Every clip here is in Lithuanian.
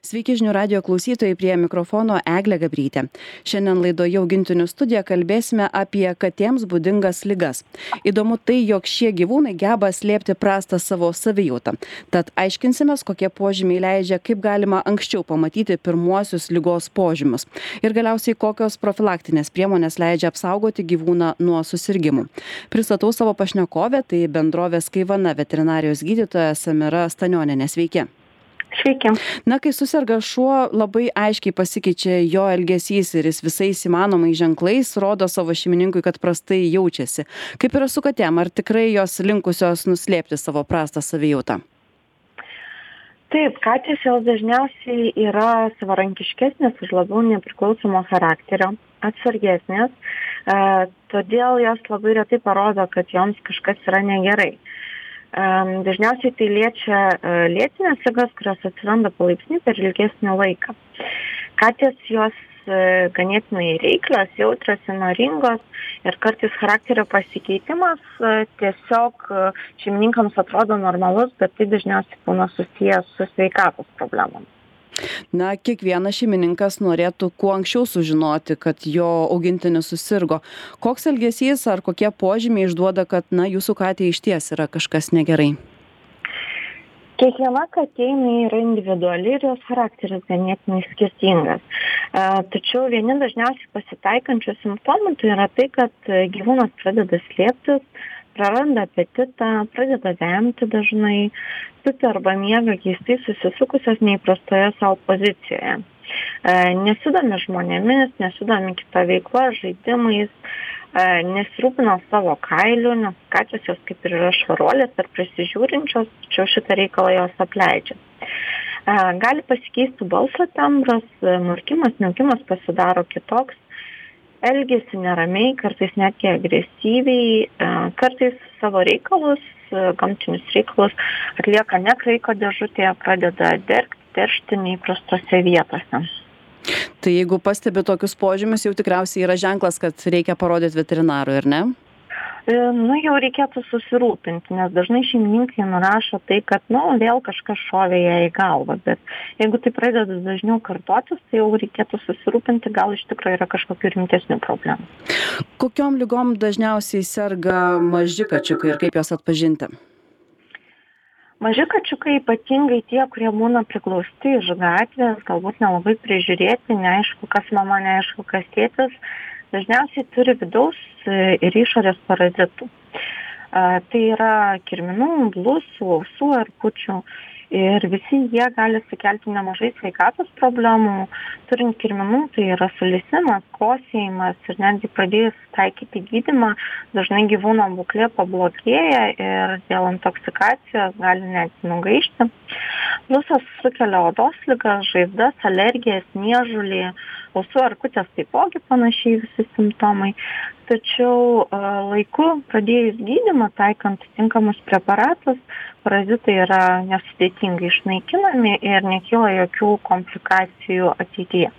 Sveiki žinių radijo klausytojai, prie mikrofono Eglė Gabrytė. Šiandien laidoje Augintinių studija kalbėsime apie katėms būdingas ligas. Įdomu tai, jog šie gyvūnai geba slėpti prastą savo savijautą. Tad aiškinsimės, kokie požymiai leidžia, kaip galima anksčiau pamatyti pirmuosius ligos požymius. Ir galiausiai, kokios profilaktinės priemonės leidžia apsaugoti gyvūną nuo susirgimų. Pristatau savo pašnekovę, tai bendrovės Kaivana veterinarijos gydytoja Samira Stanionienė. Sveiki. Sveiki. Na, kai suserga šuo, labai aiškiai pasikeičia jo elgesys ir jis visais įmanomais ženklais rodo savo šeimininkui, kad prastai jaučiasi. Kaip yra su katėm? Ar tikrai jos linkusios nuslėpti savo prastą savijautą? Taip, katės jos dažniausiai yra savarankiškesnės ir labiau nepriklausomo charakterio, atsargesnės, todėl jos labai retai parodo, kad joms kažkas yra negerai. Dažniausiai tai liečia lėtinės ligas, kurios atsiranda palaipsniui per ilgesnį laiką. Katės jos ganėtinai reiklios, jautrios, įnoringos ir kartais charakterio pasikeitimas tiesiog šeimininkams atrodo normalus, bet tai dažniausiai būna susijęs su sveikatos problemom. Na, kiekvienas šeimininkas norėtų kuo anksčiau sužinoti, kad jo augintinis susirgo. Koks elgesys ar kokie požymiai išduoda, kad, jūsų katė išties yra kažkas negerai? Kiekviena katė yra individuali ir jos charakteris ganėtinai skirtingas. Tačiau vieni dažniausiai pasitaikančių simptomų tai yra tai, kad gyvūnas pradeda slėptis, praranda apetitą, pradeda vemti dažnai, tupi arba miega keistai susisukusios neįprastoje savo pozicijoje. Nesidomi žmonėmis, nesidomi kita veikla, žaidimais, nesirūpina savo kailiu, nes katės jos kaip ir yra švaruolės ar prisižiūrinčios, tačiau šitą reikalą jos apleidžia. Gali pasikeisti balso tembras, murkimas, miaukimas pasidaro kitoks, elgiasi neramiai, kartais netgi agresyviai, kartais savo reikalus, gamtinius reikalus atlieka ne kraiko dėžutėje, pradeda teršti neįprastose vietose. Tai jeigu pastebi tokius požymius, jau tikriausiai yra ženklas, kad reikia parodyti veterinarui, ar ne? Jau reikėtų susirūpinti, nes dažnai šeimininkai nurašo tai, kad vėl kažkas šovė ją į galvą, bet jeigu tai pradeda dažniau kartotis, tai jau reikėtų susirūpinti, gal iš tikrųjų yra kažkokių rimtesnių problemų. Kokiom ligom dažniausiai serga maži kačiukai ir kaip juos atpažinti? Maži kačiukai, ypatingai tie, kurie būna priglausti iš gatvės, galbūt nelabai prižiūrėti, neaišku, kas mama, neaišku, kas tėtis, dažniausiai turi vidaus ir išorės parazitų. Tai yra kirminų, blusų, ausų ar kučių. Ir visi jie gali sukelti nemažai sveikatos problemų. Turint kirminų, tai yra sulisimas, kosėjimas ir netgi pradėjus taikyti gydymą, dažnai gyvūno būklė pablogėja ir dėl intoksikacijos gali net nugaišti. Blusas sukelia odos ligas, žaizdas, alergijas, niežulį, ausų ar kutės taipogi panašiai visi simptomai. Tačiau laiku pradėjus gydymą, taikant tinkamus preparatus, parazitai yra nesudėtingai išnaikinami ir nekyla jokių komplikacijų ateityje.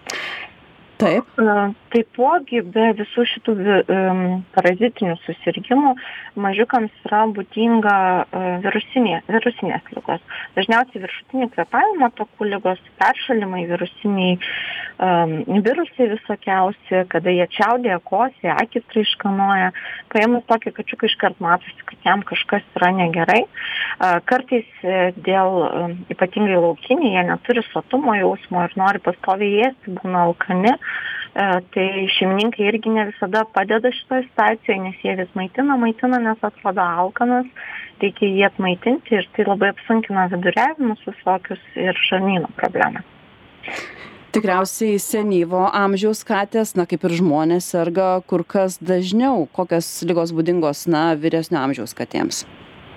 Taip. Taipogi be visų šitų parazitinių susirgymų mažiukams yra būdinga virusinės ligos. Dažniausiai viršutinių kvėpavimo takų ligos, peršalimai, virusiniai virusai visokiausi, kada jie čiaudėja, kosėja, akys traiškanoja. Paėmus tokį kačiuką iškart matosi, kad jam kažkas yra negerai. Kartais dėl ypatingai laukiniai, jie neturi sotumo jausmo ir nori pastoviai ėsti, būna alkani. Tai šeimininkai irgi ne visada padeda šitoje situacijoje, nes jie vis maitina, nes atrodo alkanas, reikia jį atmaitinti ir tai labai apsunkina viduriavimus visokius ir žarnyno problemą. Tikriausiai senyvo amžiaus katės, kaip ir žmonės, serga kur kas dažniau. Kokios ligos būdingos, vyresnio amžiaus katėms?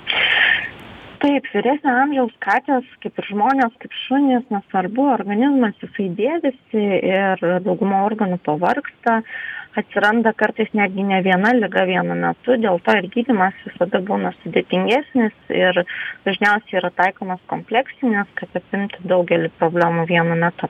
Taip, vyresnio amžiaus katės, kaip ir žmonės, kaip šunys, nesvarbu, organizmas jisai dėvisi ir dauguma organų pavargsta, atsiranda kartais netgi ne viena liga vienu metu, dėl to ir gydymas visada būna sudėtingesnis ir dažniausiai yra taikomas kompleksinis, kad apimti daugelį problemų vienu metu.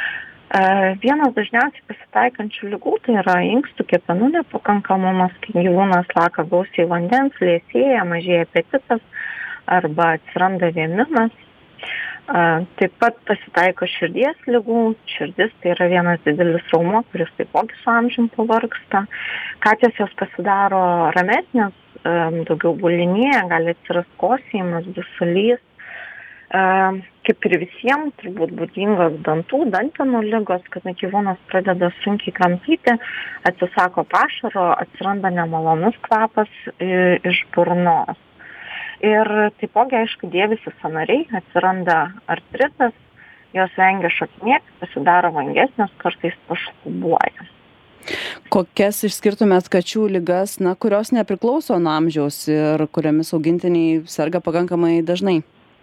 Vienas dažniausiai pasitaikančių ligų tai yra inkstų kepenų nepakankamumas, kai gyvūnas laka gausiai vandens, liesėja, mažėja apetitas arba atsiranda vėmimas. Taip pat pasitaiko širdies ligų. Širdis tai yra vienas didelis raumuo, kuris taipogi su amžium pavargsta. Katės jos pasidaro ramesnės, daugiau gulinėja, gali atsirasti kosėjimas, dusulys. Kaip ir visiems turbūt būdingos dantenų ligos, kada gyvūnas pradeda sunkiai kramtyti, atsisako pašaro, atsiranda nemalonus kvapas iš burnos. Ir taipogi, aišku, dėvisi sąnariai, atsiranda artritas, jos vengia šokinėti, pasidaro vangesnės, kartais pašlubuoja. Kokias išskirtumėt kačių ligas, kurios nepriklauso nuo amžiaus ir kuriomis augintiniai serga pakankamai dažnai?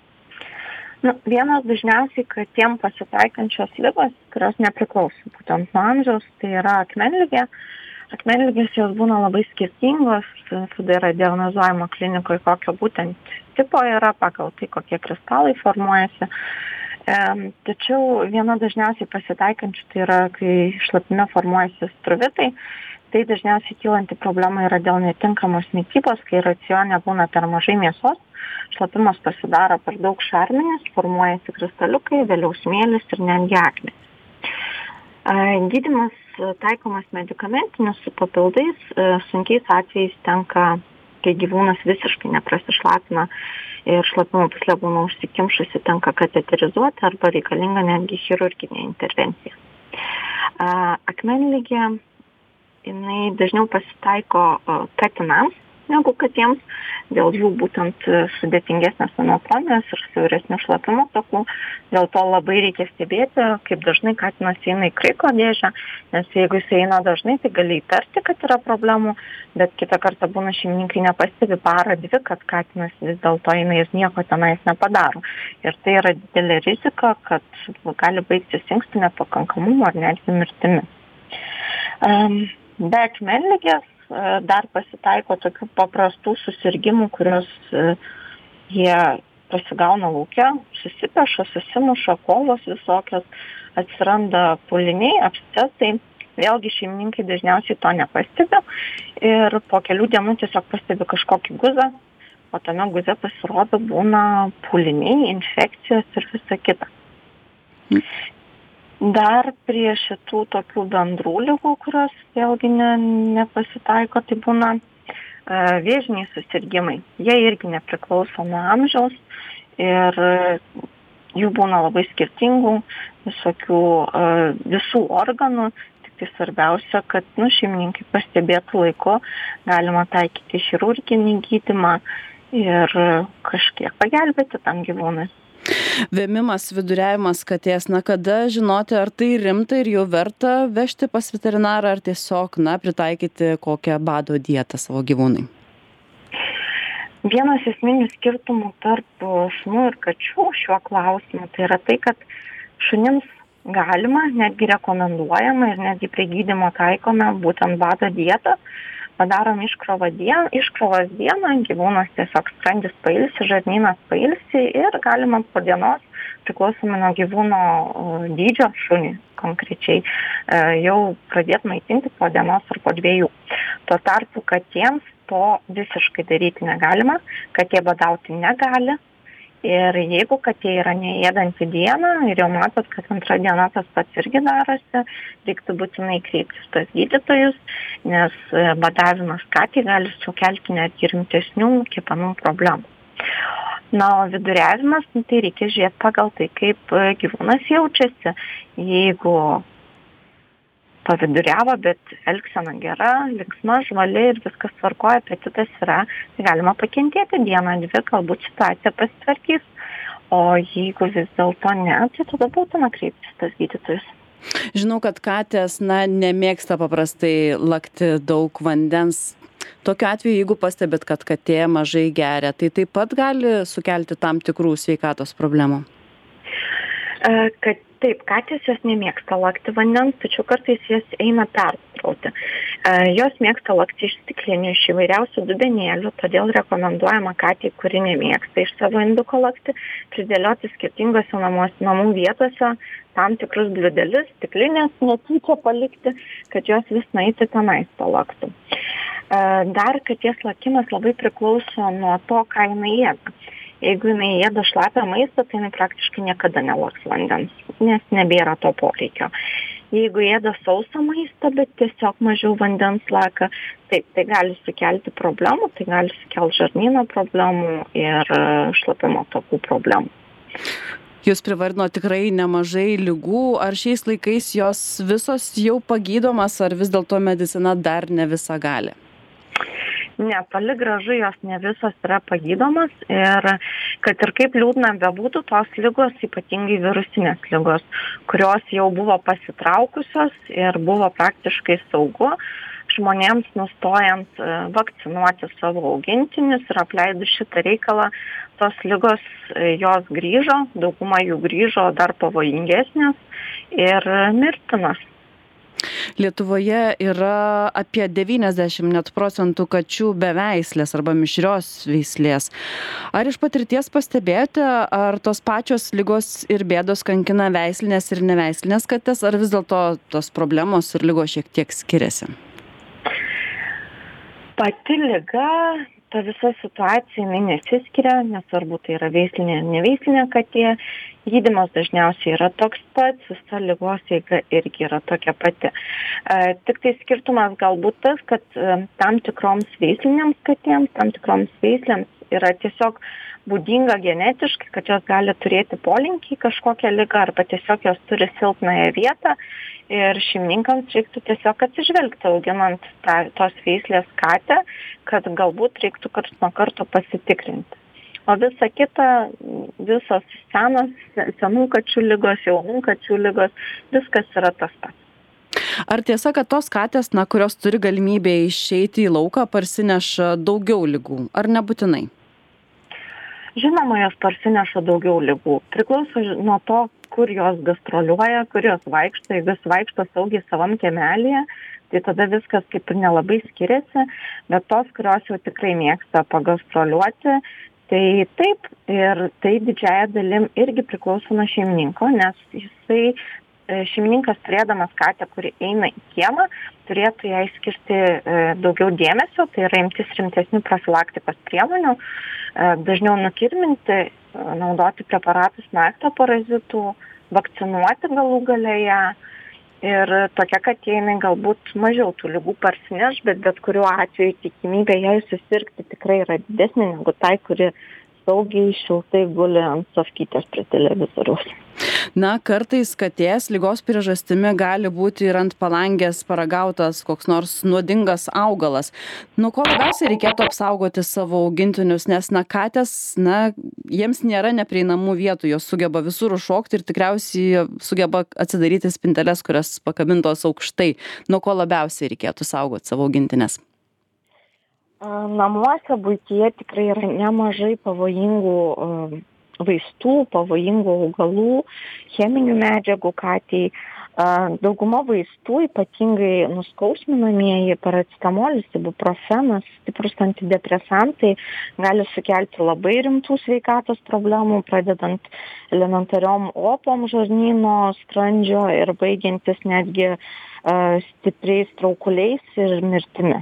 Vienas dažniausiai katėm pasitaikančios ligos, kurios nepriklauso būtent nuo amžiaus, tai yra akmenligė. Akmenligės jos būna labai skirtingos, tada yra diagnozuojama klinikoje, kokio būtent tipo yra, pagal tai, kokie kristalai formuojasi. Tačiau viena dažniausiai pasitaikančių tai yra, kai šlapime formuojasi struvitai, tai dažniausiai kylanti problema yra dėl netinkamos mitybos, kai racione būna per mažai mėsos, šlapimas pasidaro per daug šarminis, formuojasi kristaliukai, vėliau smėlis ir netgi akmenys. Gydymas taikomas medikamentinis su papildais, sunkiais atvejais tenka, kai gyvūnas visiškai neprasišlapina ir šlapimo pūslė būna užsikimšusi, tenka kateterizuoti arba reikalinga netgi chirurginė intervencija. Akmenligė, jinai dažniau pasitaiko katinams negu katėms, dėl jų būtent sudėtingesnės anatomijos ir siauresnių šlapimo takų. Dėl to labai reikia stebėti, kaip dažnai katinas eina į kraiko dėžę, nes jeigu jis eina dažnai, tai gali įtarti, kad yra problemų, bet kitą kartą būna šeimininkai nepastebi parą, dvi, kad katinas vis dėlto eina ir nieko tenais nepadaro. Ir tai yra didelė rizika, kad gali baigtis inkstų nepakankamumu ar netgi mirtimi. Be akmenligės dar pasitaiko tokių paprastų susirgimų, kurios jie pasigauna lauke, susipeša, susimuša, kovos visokios, atsiranda pūliniai, abscesai. Vėlgi šeimininkai dažniausiai to nepastebi ir po kelių dienų tiesiog pastebi kažkokį guzą, o tame guze pasirodo būna pūliniai, infekcijos ir visa kita. Dar prie šitų tokių bendrų ligų, kurios vėlgi nepasitaiko, tai būna vėžiniai susirgimai. Jie irgi nepriklauso nuo amžiaus ir jų būna labai skirtingų, visų organų. Tik tai svarbiausia, kad šeimininkai pastebėtų laiku, galima taikyti chirurginį gydymą ir kažkiek pagelbėti tam gyvūnui. Vėmimas, viduriavimas katės, kada žinoti, ar tai rimta ir jau verta vežti pas veterinarą, ar tiesiog, pritaikyti kokią bado dietą savo gyvūnui? Vienas esminių skirtumų tarp šunų ir kačių šiuo klausimu, tai yra tai, kad šunims galima, netgi rekomenduojama ir netgi prie gydymo taikome būtent bado dietą. Padarom iškrovos dieną, gyvūnas tiesiog skrandis pailsi, žarnynas pailsi ir galima po dienos, priklausomai nuo gyvūno dydžio, šunį konkrečiai, jau pradėti maitinti po dienos ar po 2. Tuo tarpu katėms to visiškai daryti negalima, katė badauti negali. Ir jeigu katė yra neėdanti dieną ir jau matot, kad antrą dieną tas pats irgi darosi, reiktų būtinai kreiptis pas gydytojus, nes badavimas katei gali sukelti netgi rimtesnių kepenų problemų. O viduriavimas, tai reikia žiūrėti pagal tai, kaip gyvūnas jaučiasi. Jeigu paviduriavo, bet elgsena gera, linksma, žvali ir viskas tvarkoja, apetitas yra, tai galima pakentėti dieną, 2, galbūt situacija pasitvarkys, o jeigu vis dėlto ne, tai tada būtina kreiptis pas gydytojus. Žinau, kad katės nemėgsta paprastai lakti daug vandens. Tokiu atveju, jeigu pastebit, kad katė mažai geria, tai taip pat gali sukelti tam tikrų sveikatos problemų? Taip, katės jos nemėgsta lakti vandens, tačiau kartais jas eina pertrauti. Jos mėgsta lakti iš stiklinių, iš įvairiausių dubenėlių, todėl rekomenduojama katei, kuri nemėgsta iš savo induko lakti, pridėlioti skirtingose namų vietose tam tikrus bliūdelius, stiklinės netyčia palikti, kad jos vis nueiti tenais palaktų. Dar katės lakimas labai priklauso nuo to, ką jinai ėda. Jeigu jinai ėda šlapią maistą, tai jinai praktiškai niekada nelaks vandens, nes nebėra to poreikio. Jeigu ėda sausą maistą, bet tiesiog mažiau vandens laka, tai gali sukelti problemų, tai gali sukelti žarnyno problemų ir šlapimo takų problemų. Jūs privardino tikrai nemažai ligų. Ar šiais laikais jos visos jau pagydomas, ar vis dėlto medicina dar ne visa gali? Ne, toli gražu jos ne visos yra pagydomas ir kad ir kaip liūdna bebūtų, tos ligos, ypatingai virusinės ligos, kurios jau buvo pasitraukusios ir buvo praktiškai saugu, žmonėms nustojant vakcinuoti savo augintinius ir apleidus šitą reikalą, tos ligos jos grįžo, dauguma jų grįžo dar pavojingesnės ir mirtinos. Lietuvoje yra apie 90 net procentų kačių beveislės arba mišrios veislės. Ar iš patirties pastebėjote, ar tos pačios ligos ir bėdos kankina veislinės ir neveislinės kates, ar vis dėlto tos problemos ir ligos šiek tiek skiriasi? Pati liga, ta visa situacija, jinai nesiskiria, nesvarbu tai yra veislinė ar neveislinė katė. Gydymas dažniausiai yra toks pats, visa ligos eiga irgi yra tokia pati. Tik tai skirtumas galbūt tas, kad tam tikroms veislinėms katėms, tam tikroms veislėms yra tiesiog būdinga genetiškai, kad jos gali turėti polinkį į kažkokią ligą arba tiesiog jos turi silpnąją vietą ir šeimininkams reiktų tiesiog atsižvelgti auginant tos veislės katę, kad galbūt reiktų karts nuo karto pasitikrinti. O visa kita, visos senų kačių ligos, jaunų kačių ligos, viskas yra tas pats. Ar tiesa, kad tos katės, kurios turi galimybę išeiti į lauką, parsineša daugiau ligų, ar nebūtinai? Žinoma, jos parsineša daugiau ligų. Priklauso nuo to, kur jos gastroliuoja, kur jos vaikšto. Jeigu jos vaikšto saugiai savam kiemelėje, tai tada viskas kaip ir nelabai skiriasi, bet tos, kurios jau tikrai mėgsta pagastroliuoti, tai taip, ir tai didžiąja dalim irgi priklauso nuo šeimininko, nes šeimininkas turėdamas katę, kuri eina į kiemą, turėtų jai skirti daugiau dėmesio, tai yra imtis rimtesnių profilaktikos priemonių, dažniau nukirminti, naudoti preparatus nuo ektoparazitų, vakcinuoti galų galėje. Ir tokia katė jinai galbūt mažiau tų ligų parsineš, bet kuriuo atveju tikimybė jai susirgti tikrai yra didesnė negu tai, kuri saugiai šiltai guli ant sofkytės prie televizoriaus. Kartais katės ligos priežastimi gali būti ir ant palangės paragautas koks nors nuodingas augalas. Nuo ko labiausiai reikėtų apsaugoti savo augintinius, nes katės, jiems nėra neprieinamų vietų, jos sugeba visur užšokti ir tikriausiai sugeba atsidaryti spinteles, kurios pakabintos aukštai. Nuo ko labiausiai reikėtų saugoti savo augintinės? Namuose buityje tikrai yra nemažai pavojingų vaistų, pavojingų augalų, cheminių medžiagų katei. Dauguma vaistų, ypatingai nuskausminamieji, paracetamolis, ibuprofenas, stiprus antidepresantai, gali sukelti labai rimtų sveikatos problemų, pradedant elementariom opom žarnyno, skrandžio ir baigiantis netgi stipriais traukuliais ir mirtimi.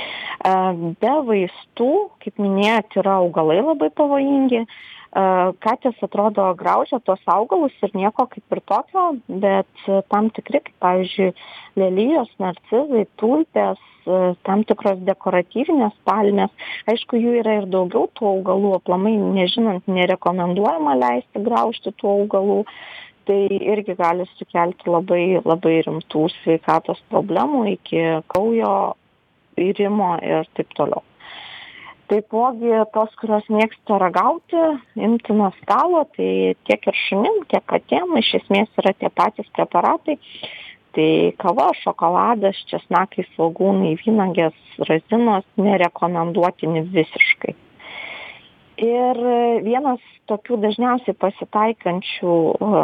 Be vaistų, kaip minėjot, yra augalai labai pavojingi. Katės atrodo graužia tos augalus ir nieko kaip ir tokio, bet tam tikri, kaip pavyzdžiui, lelijos, narcizai, tulpės, tam tikros dekoratyvinės palmės. Aišku, jų yra ir daugiau tų augalų, aplamai nežinant, nerekomenduojama leisti graužti tų augalų. Tai irgi gali sukelti labai, labai rimtų sveikatos problemų iki kraujo irimo ir taip toliau. Taipogi tos, kurios mėgsta ragauti, imti nuo stalo, tai tiek ir šunim, tiek katėm iš esmės yra tie patys preparatai. Tai kava, šokoladas, česnakai, svogūnai, vynogės, razinos nerekomenduotini visiškai. Ir vienas tokių dažniausiai pasitaikančių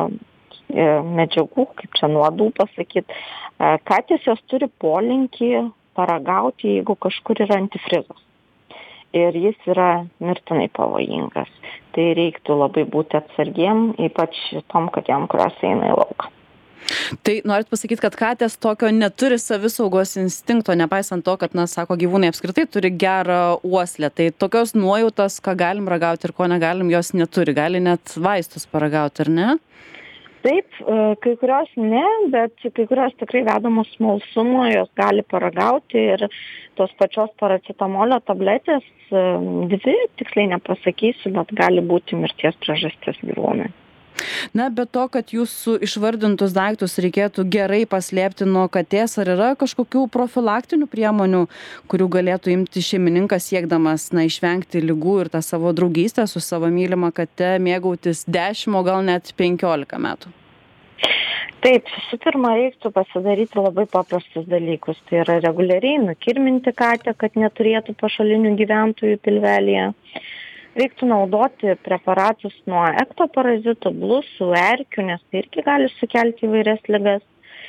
medžiagų, kaip čia nuodų pasakyti, katės jos turi polinkį paragauti, jeigu kažkur yra antifrizas. Ir jis yra mirtinai pavojingas. Tai reiktų labai būti atsargiem, ypač tom katėm, kurios eina į lauką. Tai norit pasakyti, kad katės tokio neturi savisaugos instinkto, nepaisant to, kad, sako, gyvūnai apskritai turi gerą uoslę. Tai tokios nuojautos, ką galim ragauti ir ko negalim, jos neturi. Gali net vaistus paragauti, ar ne? Taip, kai kurios ne, bet kai kurios tikrai vedamos smalsumo, jos gali paragauti ir tos pačios paracetamolio tabletės, 2, tiksliai nepasakysiu, bet gali būti mirties priežastis gyvūnui. Be to, kad jūsų išvardintus daiktus reikėtų gerai paslėpti nuo katės, ar yra kažkokių profilaktinių priemonių, kurių galėtų imti šeimininkas siekdamas, išvengti ligų ir tą savo draugystę su savo mylima kate mėgautis 10, o gal net 15 metų? Taip, visų pirma, reiktų pasidaryti labai paprastus dalykus. Tai yra reguliariai nukirminti katę, kad neturėtų pašalinių gyventojų pilvelyje. Reiktų naudoti preparatus nuo ektoparazitų, blusų, erkių, nes tai irgi gali sukelti įvairias ligas.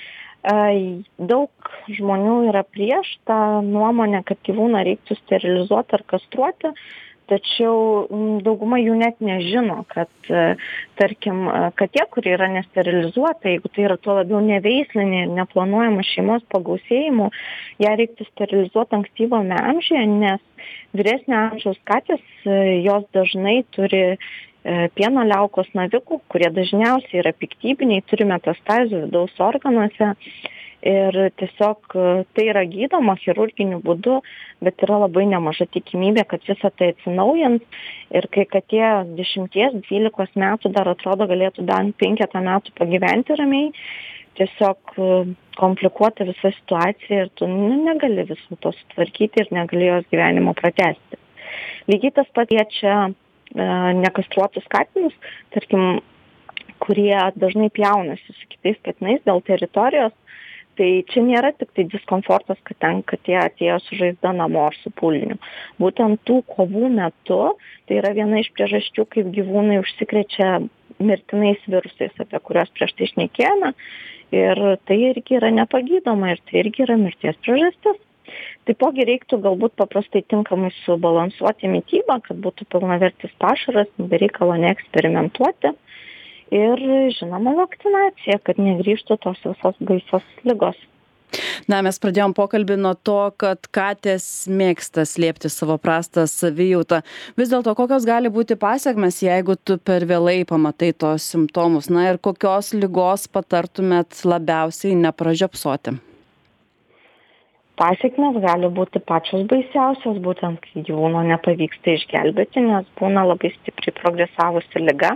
Daug žmonių yra prieš tą nuomonę, kad gyvūną reiktų sterilizuoti ar kastruoti, tačiau dauguma jų net nežino, kad, tarkim, katė, kuri yra nesterilizuota, jeigu tai yra tuo labiau neveislinė ir neplanuojama šeimos pagausėjimu, ją reiktų sterilizuoti ankstyvame amžiuje, nes vyresnio amžiaus katės, jos dažnai turi pieno liaukos navikų, kurie dažniausiai yra piktybiniai, turi metastazių vidaus organuose. Ir tiesiog tai yra gydoma chirurginiu būdu, bet yra labai nemaža tikimybė, kad visą tai atsinaujins. Ir kai katė 10-12 metų dar atrodo galėtų bent 5 metų pagyventi ramiai, tiesiog komplikuota visa situacija ir tu negali visų to sutvarkyti ir negali jos gyvenimo pratęsti. Lygiai tas pat liečia nekastruotus katinus, tarkim, kurie dažnai pjaunasi su kitais katinais dėl teritorijos. Tai čia nėra tik tai diskomfortas, kad ten katė atėjo su žaizda namo ar su pūliniu. Būtent tų kovų metu tai yra viena iš priežasčių, kaip gyvūnai užsikrečia mirtinais virusais, apie kuriuos prieš tai šnekėjome. Ir tai irgi yra nepagydoma ir tai irgi yra mirties priežastis. Taipogi reiktų galbūt paprastai tinkamai subalansuoti mitybą, kad būtų pilnavertis pašaras, be reikalo neeksperimentuoti. Ir, žinoma, vakcinacija, kad negrįžtų tos visos baisios ligos. Mes pradėjom pokalbį nuo to, kad katės mėgsta slėpti savo prastą savijautą. Vis dėlto, kokios gali būti pasekmės, jeigu tu per vėlai pamatai tos simptomus? Ir kokios ligos patartumėt labiausiai nepražiopsoti? Pasekmės gali būti pačios baisiausios, būtent kai gyvūno nepavyksta išgelbėti, nes būna labai stipriai progresavusi liga.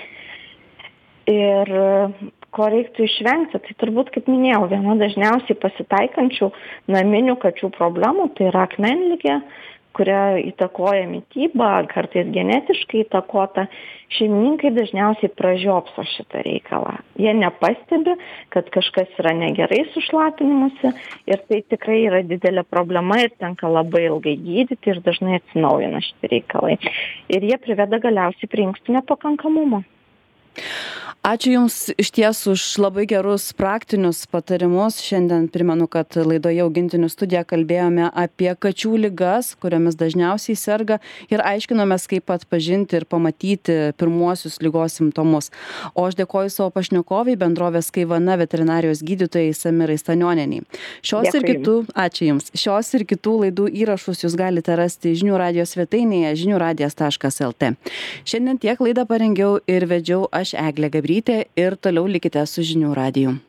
Ir ko reiktų išvengti, tai turbūt, kaip minėjau, viena dažniausiai pasitaikančių naminių kačių problemų, tai yra akmenligė, kuria įtakoja mitybą, kartais genetiškai įtakota. Šeimininkai dažniausiai pražiopso šitą reikalą. Jie nepastebi, kad kažkas yra negerai su šlapinimusi ir tai tikrai yra didelė problema ir tenka labai ilgai gydyti ir dažnai atsinaujina šitie reikalai. Ir jie priveda galiausiai prie inkstų nepakankamumo. Ačiū Jums išties už labai gerus praktinius patarimus. Šiandien primenu, kad laidoje Augintinių studija kalbėjome apie kačių ligas, kuriomis dažniausiai serga ir aiškinomės, kaip atpažinti ir pamatyti pirmuosius ligos simptomus. O aš dėkoju savo pašnekovei, bendrovės Kaivana veterinarijos gydytojai Samirai Stanionienei. Ačiū Jums. Šios ir kitų laidų įrašus Jūs galite rasti žinių radijo svetainėje žiniųradijas.lt. Šiandien tiek laidą parengiau ir vedžiau aš Eglė Gabrytė ir toliau likite su žinių radiju.